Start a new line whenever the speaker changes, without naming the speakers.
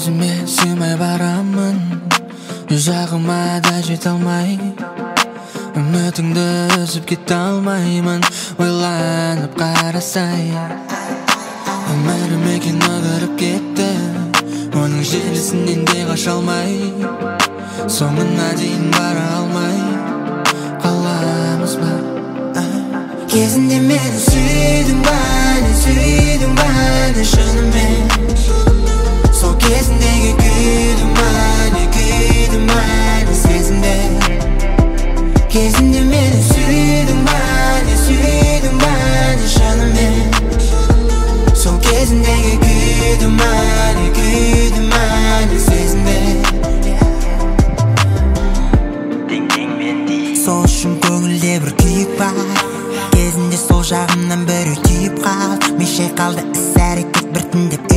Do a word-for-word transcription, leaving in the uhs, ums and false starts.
өзіме сыймай барамын, жағыма да жете алмай, үмітіңді үзіп кете алмаймын. Ойланып қарасай, өмірім екен өгіріп кетті, оның желісінен де қаша алмай, соңына дейін бара алмай қаламыз ба? Кезінде мені сүйдің ба, не сүйдің ба, не шынымен? Сол кезіндегі күйдің ба, не күйдің ба, не сезімде? Кезінде мені сүйдің ба, не сүйдің ба, не шынымен? Сол кезіндегі күйдің ба, не күйдің ба, не сезімде? Сол үшін көңілде бір күйік бар, кезінде сол жағымнан бір түйіп қалды. Мен шайқалды іс әрекет біртіндеп